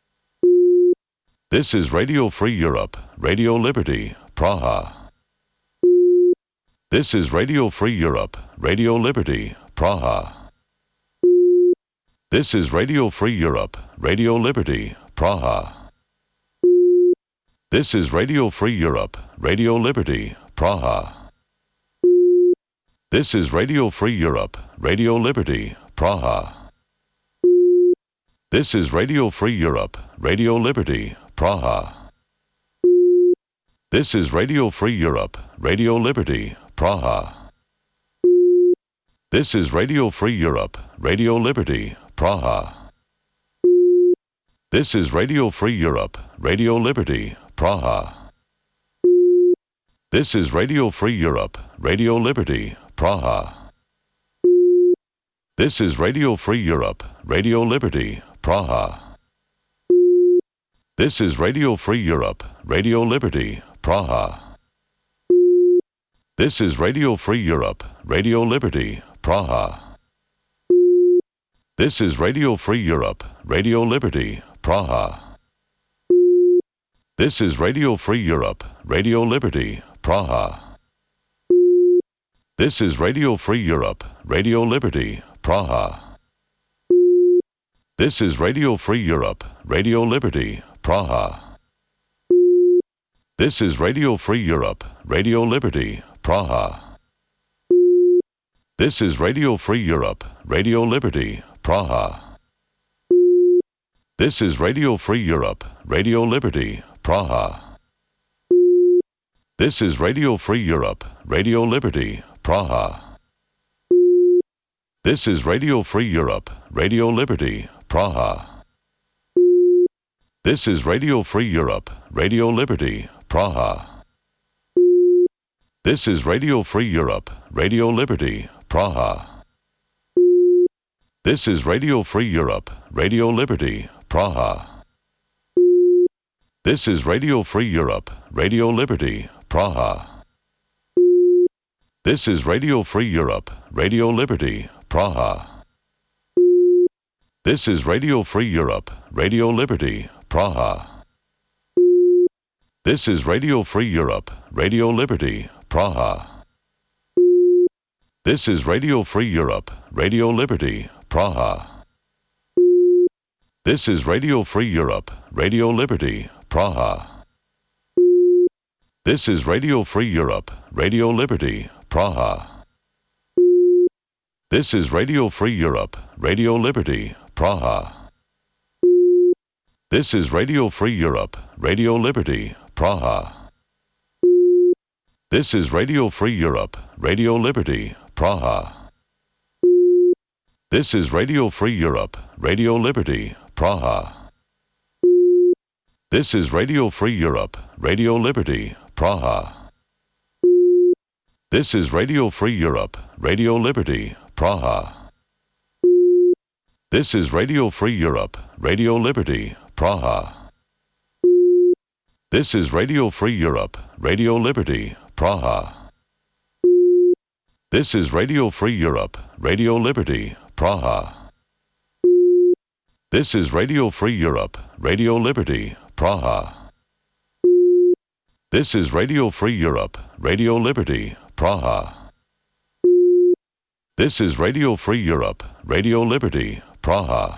[SPEAKER 1] This is Radio Free Europe, Radio Liberty, Praha. This is Radio Free Europe, Radio Liberty, Praha. This is Radio Free Europe, Radio Liberty, Praha. This is Radio Free Europe, Radio Liberty, Praha. This is Radio Free Europe, Radio Liberty, Praha. This is Radio Free Europe, Radio Liberty, Praha. This is Radio Free Europe, Radio Liberty, Praha. This is Radio Free Europe, Radio Liberty, Praha. This is Radio Free Europe, Radio Liberty, Praha. This is Radio Free Europe, Radio Liberty, Praha. This is Radio Free Europe, Radio Liberty, Praha. This is Radio Free Europe, Radio Liberty, Praha. This is Radio Free Europe, Radio Liberty, Praha. This is Radio Free Europe, Radio Liberty, Praha. This is Radio Free Europe, Radio Liberty, Praha. This is Radio Free Europe, Radio Liberty, Praha. This is Radio Free Europe, Radio Liberty, Praha. This is Radio Free Europe, Radio Liberty, Praha. This is Radio Free Europe, Radio Liberty, Praha. This is Radio Free Europe, Radio Liberty, Praha. This is Radio Free Europe, Radio Liberty, Praha. This is Radio Free Europe, Radio Liberty, Praha. This is Radio Free Europe, Radio Liberty, Praha. This is Radio Free Europe, Radio Liberty, Praha. This is Radio Free Europe, Radio Liberty, Praha. This is Radio Free Europe, Radio Liberty, Praha. This is Radio Free Europe, Radio Liberty, Praha. This is Radio Free Europe, Radio Liberty, Praha. This is Radio Free Europe, Radio Liberty, Praha. This is Radio Free Europe, Radio Liberty, Praha. This is Radio Free Europe, Radio Liberty, Praha. This is Radio Free Europe, Radio Liberty, Praha. This is Radio Free Europe, Radio Liberty, Praha. This is Radio Free Europe, Radio Liberty, Praha. This is Radio Free Europe, Radio Liberty, Praha. This is Radio Free Europe, Radio Liberty, Praha. This is Radio Free Europe, Radio Liberty, Praha. This is Radio Free Europe, Radio Liberty, Praha. This is Radio Free Europe, Radio Liberty, Praha. This is Radio Free Europe, Radio Liberty, Praha. This is Radio Free Europe, Radio Liberty, Praha. This is Radio Free Europe, Radio Liberty, Praha. This is Radio Free Europe, Radio Liberty, Praha. This is Radio Free Europe, Radio Liberty, Praha.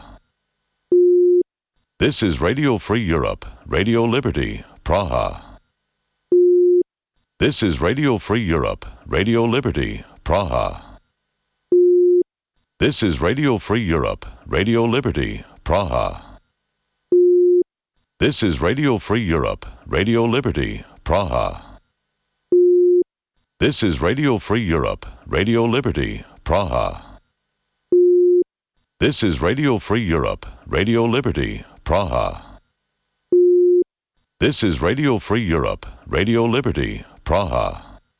[SPEAKER 1] This is Radio Free Europe, Radio Liberty, Praha. This is Radio Free Europe, Radio Liberty, Praha. This is Radio Free Europe, Radio Liberty, Praha. This is Radio Free Europe, Radio Liberty, Praha. This is Radio Free Europe, Radio Liberty, Praha. This is Radio Free Europe, Radio Liberty, Praha. This is Radio Free Europe, Radio Liberty, Praha.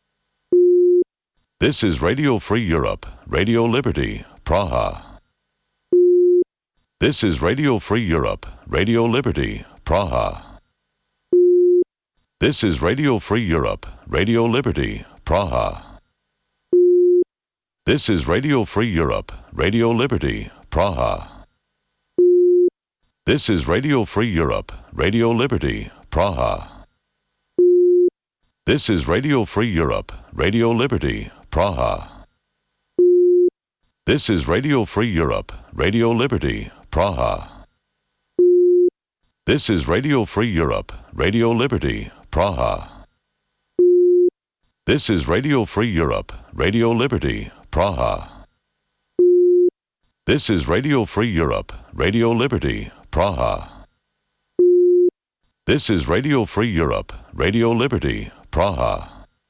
[SPEAKER 1] This is Radio Free Europe, Radio Liberty, Praha. This is Radio Free Europe, Radio Liberty, Praha. This is Radio Free Europe, Radio Liberty, Praha. This is Radio Free Europe, Radio Liberty, Praha. This is Radio Free Europe, Radio Liberty, Praha. This is Radio Free Europe, Radio Liberty, Praha. This is Radio Free Europe, Radio Liberty, Praha. This is Radio Free Europe, Radio Liberty, Praha. This is Radio Free Europe, Radio Liberty, Praha. This is Radio Free Europe, Radio Liberty, Praha. This is Radio Free Europe, Radio Liberty, Praha.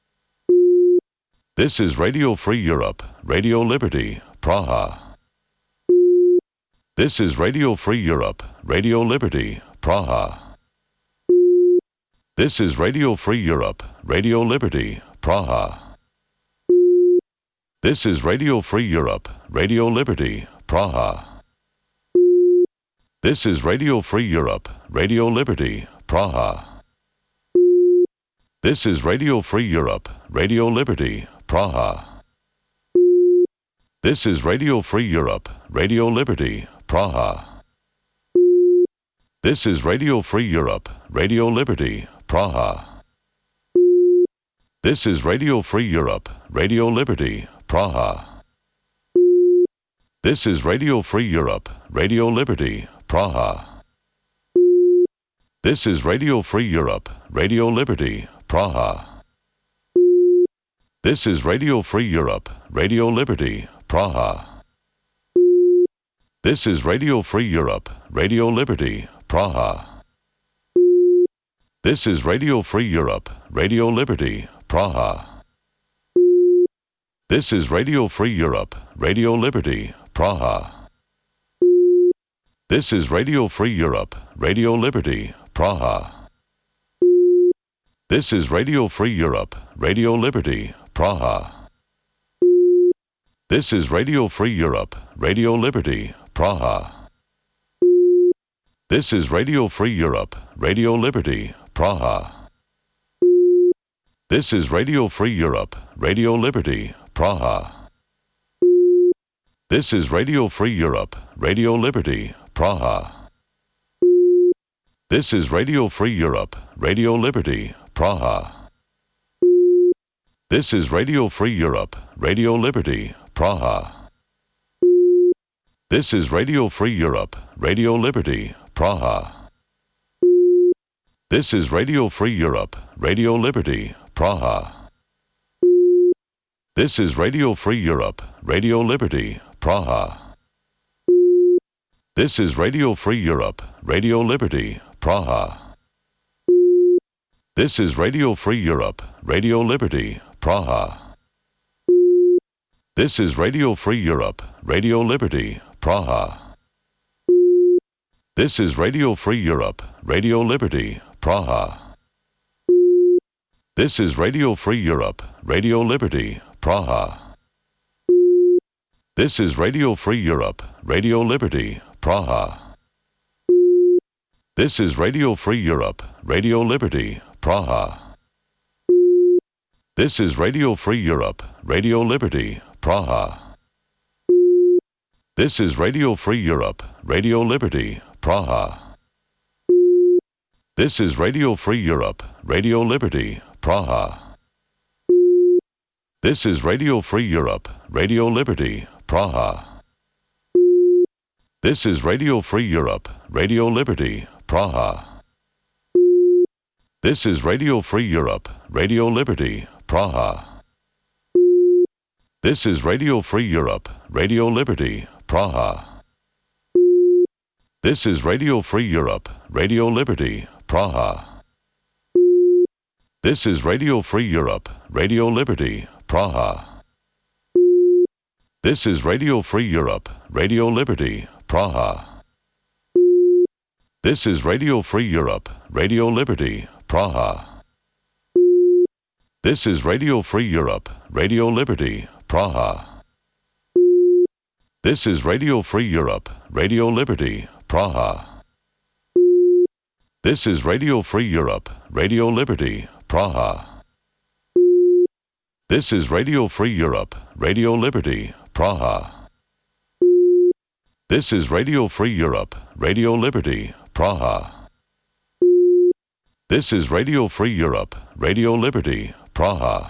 [SPEAKER 1] This is Radio Free Europe, Radio Liberty, Praha. This is Radio Free Europe, Radio Liberty, Praha. This is Radio Free Europe, Radio Liberty, Praha. This is Radio Free Europe, Radio Liberty, Praha. This is Radio Free Europe, Radio Liberty, Praha. This is Radio Free Europe, Radio Liberty, Praha. This is Radio Free Europe, Radio Liberty, Praha. This is Radio Free Europe, Radio Liberty, Praha. This is Radio Free Europe, Radio Liberty, Praha. This is Radio Free Europe, Radio Liberty, Praha. This is Radio Free Europe, Radio Liberty, Praha. This is Radio Free Europe, Radio Liberty, Praha. This is Radio Free Europe, Radio Liberty, Praha. This is Radio Free Europe, Radio Liberty, Praha. This is Radio Free Europe, Radio Liberty, Praha. This is Radio Free Europe, Radio Liberty, Praha. This is Radio Free Europe, Radio Liberty, Praha. This is Radio Free Europe, Radio Liberty, Praha. This is Radio Free Europe, Radio Liberty, Praha. This is Radio Free Europe, Radio Liberty, Praha. This is Radio Free Europe, Radio Liberty, Praha. This is Radio Free Europe, Radio Liberty, Praha. This is Radio Free Europe, Radio Liberty, Praha. This is Radio Free Europe, Radio Liberty, Praha. This is Radio Free Europe, Radio Liberty, Praha. This is Radio Free Europe, Radio Liberty, Praha. This is Radio Free Europe, Radio Liberty, Praha. This is Radio Free Europe, Radio Liberty, Praha. This is Radio Free Europe, Radio Liberty, Praha. This is Radio Free Europe, Radio Liberty, Praha. This is Radio Free Europe, Radio Liberty, Praha. This is Radio Free Europe, Radio Liberty, Praha. This is Radio Free Europe, Radio Liberty, Praha. This is Radio Free Europe, Radio Liberty, Praha. This is Radio Free Europe, Radio Liberty, Praha. This is Radio Free Europe, Radio Liberty, Praha. This is Radio Free Europe, Radio Liberty, Praha. This is Radio Free Europe, Radio Liberty, Praha. This is Radio Free Europe, Radio Liberty, Praha. This is Radio Free Europe, Radio Liberty, Praha. This is Radio Free Europe, Radio Liberty, Praha. This is Radio Free Europe, Radio Liberty, Praha. This is Radio Free Europe, Radio Liberty, Praha. This is Radio Free Europe, Radio Liberty, Praha. This is Radio Free Europe, Radio Liberty, Praha. This is Radio Free Europe, Radio Liberty, Praha. This is Radio Free Europe, Radio Liberty, Praha. This is Radio Free Europe, Radio Liberty, Praha. This is Radio Free Europe, Radio Liberty, Praha. This is Radio Free Europe, Radio Liberty, Praha.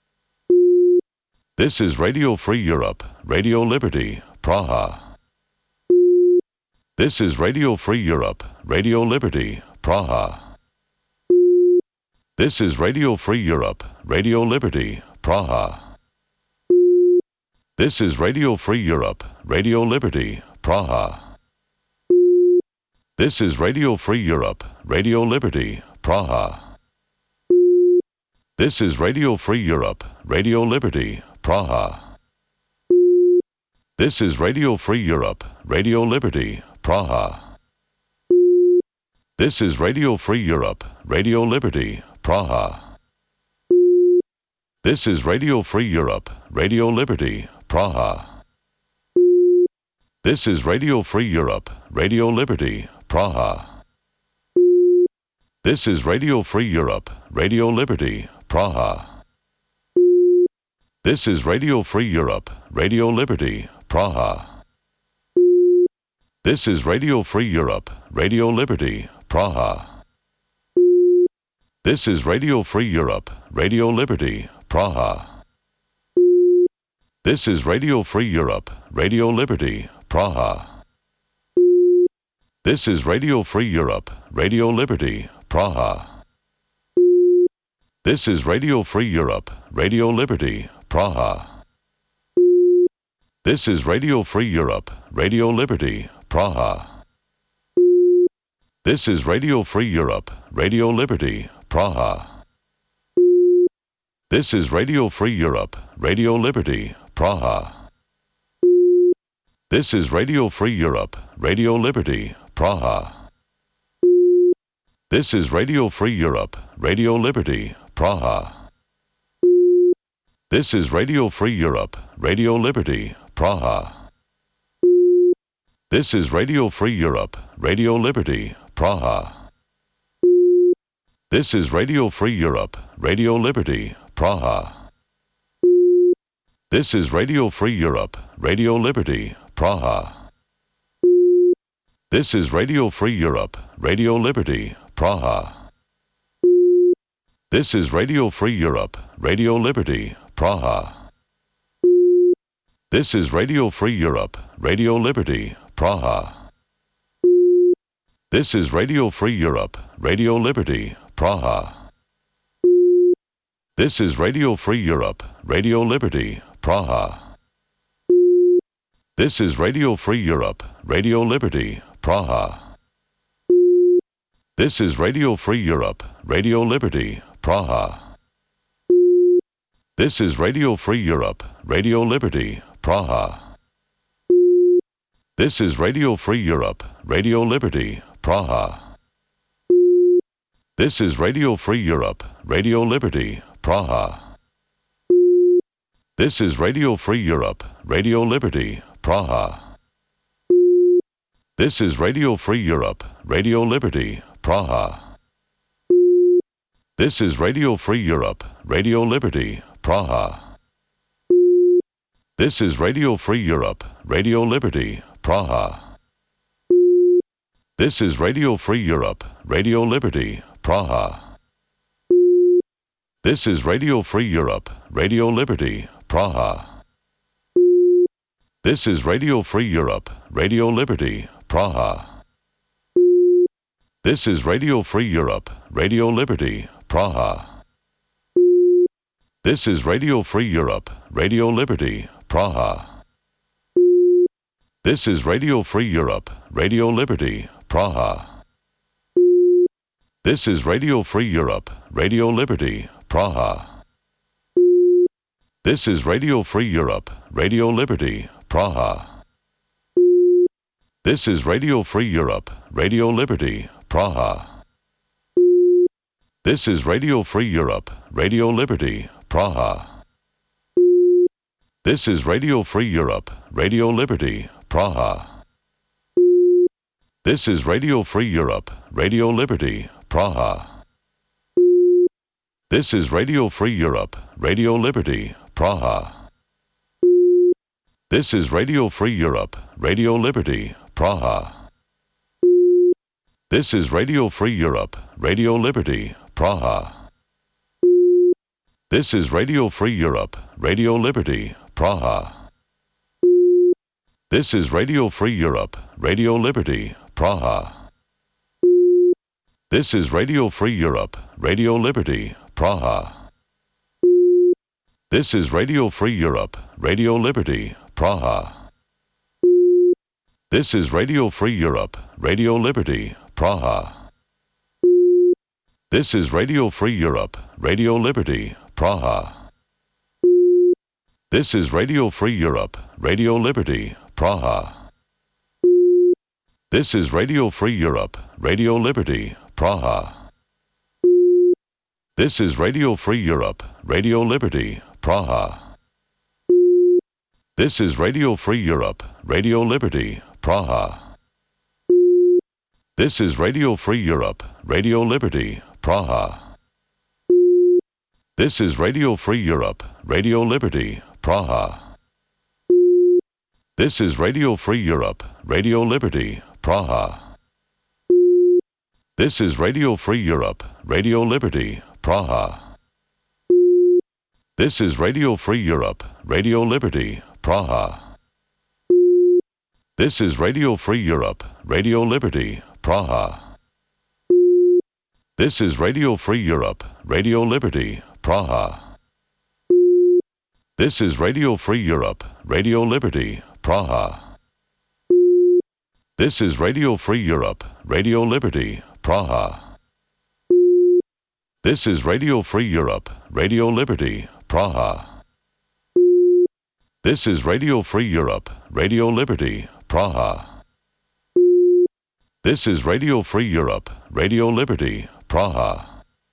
[SPEAKER 1] This is Radio Free Europe, Radio Liberty, Praha. This is Radio Free Europe, Radio Liberty, Praha. This is Radio Free Europe, Radio Liberty, Praha. This is Radio Free Europe, Radio Liberty, Praha. This is Radio Free Europe, Radio Liberty, Praha. This is Radio Free Europe, Radio Liberty, Praha. This is Radio Free Europe, Radio Liberty, Praha. This is Radio Free Europe, Radio Liberty, Praha. This is Radio Free Europe, Radio Liberty, Praha. This is Radio Free Europe, Radio Liberty, Praha. This is Radio Free Europe, Radio Liberty, Praha. This is Radio Free Europe, Radio Liberty, Praha. This is Radio Free Europe, Radio Liberty, Praha. This is Radio Free Europe, Radio Liberty, Praha. This is Radio Free Europe, Radio Liberty, Praha. This is Radio Free Europe, Radio Liberty, Praha. This is Radio Free Europe, Radio Liberty, Praha. This is Radio Free Europe, Radio Liberty, Praha. This is Radio Free Europe, Radio Liberty, Praha. This is Radio Free Europe, Radio Liberty, Praha. This is Radio Free Europe, Radio Liberty, Praha. This is Radio Free Europe, Radio Liberty, Praha. This is Radio Free Europe, Radio Liberty, Praha. This is Radio Free Europe, Radio Liberty, Praha. This is Radio Free Europe, Radio Liberty, Praha. This is Radio Free Europe, Radio Liberty, Praha. This is Radio Free Europe, Radio Liberty, Praha. This is Radio Free Europe, Radio Liberty, Praha. This is Radio Free Europe, Radio Liberty, Praha. This is Radio Free Europe, Radio Liberty, Praha. This is Radio Free Europe, Radio Liberty, Praha. This is Radio Free Europe, Radio Liberty, Praha. This is Radio Free Europe, Radio Liberty, Praha. This is Radio Free Europe, Radio Liberty, Praha. This is Radio Free Europe, Radio Liberty, Praha. This is Radio Free Europe, Radio Liberty, Praha. This is Radio Free Europe, Radio Liberty, Praha. This is Radio Free Europe, Radio Liberty, Praha. This is Radio Free Europe, Radio Liberty, Praha. This is Radio Free Europe, Radio Liberty, Praha. This is Radio Free Europe, Radio Liberty, Praha. This is Radio Free Europe, Radio Liberty, Praha. This is Radio Free Europe, Radio Liberty, Praha. This is Radio Free Europe, Radio Liberty, Praha. This is Radio Free Europe, Radio Liberty, Praha. This is Radio Free Europe, Radio Liberty, Praha. This is Radio Free Europe, Radio Liberty, Praha. This is Radio Free Europe, Radio Liberty, Praha. This is Radio Free Europe, Radio Liberty, Praha. This is Radio Free Europe, Radio Liberty, Praha. This is Radio Free Europe, Radio Liberty, Praha. This is Radio Free Europe, Radio Liberty, Praha. This is Radio Free Europe, Radio Liberty, Praha. This is Radio Free Europe, Radio Liberty, Praha. This is Radio Free Europe, Radio Liberty, Praha. This is Radio Free Europe, Radio Liberty, Praha. This is Radio Free Europe, Radio Liberty, Praha. This is Radio Free Europe, Radio Liberty, Praha. This is Radio Free Europe, Radio Liberty, Praha. This is Radio Free Europe, Radio Liberty, Praha. This is Radio Free Europe, Radio Liberty, Praha. This is Radio Free Europe, Radio Liberty, Praha. This is Radio Free Europe, Radio Liberty, Praha. This is Radio Free Europe, Radio Liberty, Praha. This is Radio Free Europe, Radio Liberty, Praha. This is Radio Free Europe, Radio Liberty, Praha. This is Radio Free Europe, Radio Liberty, Praha. This is Radio Free Europe, Radio Liberty, Praha. This is Radio Free Europe, Radio Liberty, Praha. This is Radio Free Europe, Radio Liberty, Praha. This is Radio Free Europe, Radio Liberty, Praha. This is Radio Free Europe, Radio Liberty, Praha. This is Radio Free Europe, Radio Liberty, Praha. This is Radio Free Europe, Radio Liberty, Praha. This is Radio Free Europe, Radio Liberty, Praha. This is Radio Free Europe, Radio Liberty, Praha. This is Radio Free Europe, Radio Liberty, Praha.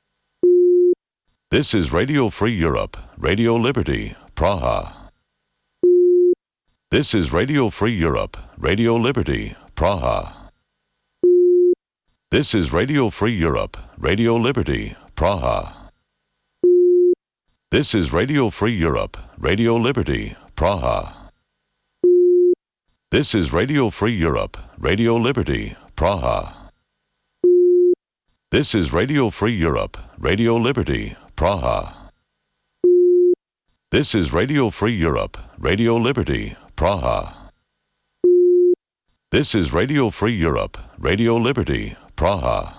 [SPEAKER 1] This is Radio Free Europe, Radio Liberty, Praha. This is Radio Free Europe, Radio Liberty, Praha. This is Radio Free Europe, Radio Liberty, Praha. This is Radio Free Europe, Radio Liberty, Praha. This is Radio Free Europe, Radio Liberty, Praha. This is Radio Free Europe, Radio Liberty, Praha. This is Radio Free Europe, Radio Liberty, Praha. This is Radio Free Europe, Radio Liberty, Praha.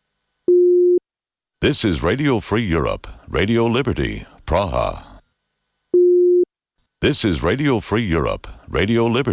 [SPEAKER 1] This is Radio Free Europe, Radio Liberty, Praha. This is Radio Free Europe, Radio Liberty.